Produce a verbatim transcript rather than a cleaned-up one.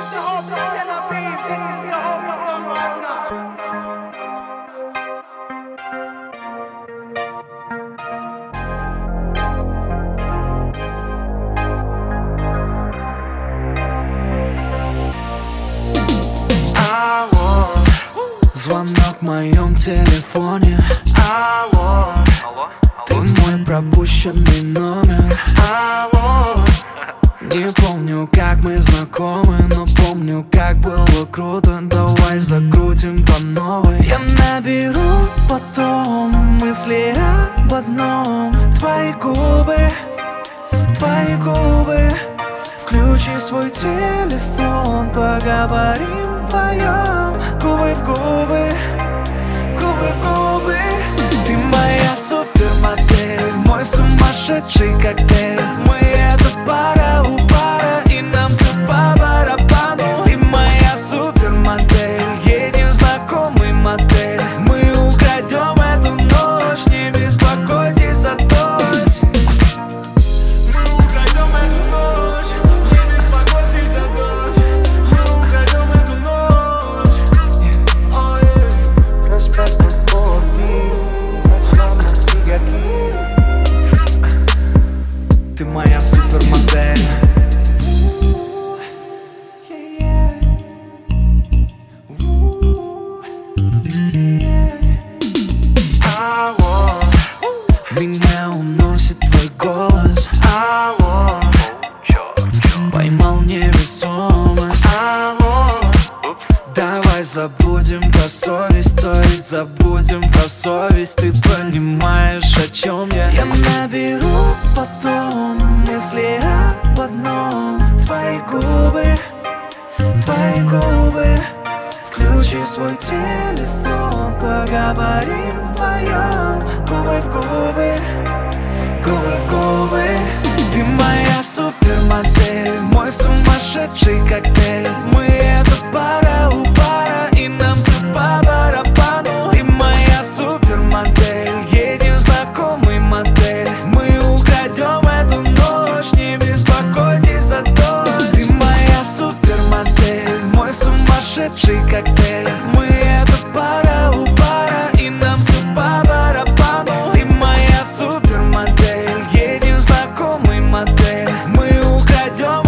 Звонок в моем телефоне. Алло, алло, ты мой пропущенный номер. алло. Не помню, как мы знакомы, но помню, как было круто. Давай закрутим по новой. Я наберу потом мысли об одном. Твои губы, твои губы. Включи свой телефон, поговорим вдвоем. Губы в губы, губы в губы. Ты моя супермодель, мой сумасшедший коктейль. Мы это пара у пара, и нам все по барабану. Ты моя супермодель, едем в знакомый мотель. Мы украдем эту ночь, не беспокойтесь за дождь. Мы украдем эту ночь, не беспокойтесь за дождь. Мы украдем эту ночь. Oh, yeah. Respeto por mí, мама, sigue aquí. Ты моя супермодель. Алло, Меня уносит твой голос. алло, Поймал невесомость. алло. Давай забудем про совесть, то есть забудем про совесть. Ты понимаешь, о чем я? Я наберу потом мысли об одном. Твои губы, твои губы. Включи свой телефон, поговорим вдвоем. Губы в губы, губы в губы. Ты моя супермодель, мой сумасшедший коктейль. Мы это пара у пара, и нам все по барабану. Ты моя супермодель, едем в знакомый мотель. Мы украдем эту ночь, не беспокойтесь за дождь. Ты моя супермодель, мой сумасшедший коктейль. Мы это пара у пара, и нам все по барабану. Ты моя супермодель, едем в знакомый мотель. Мы украдем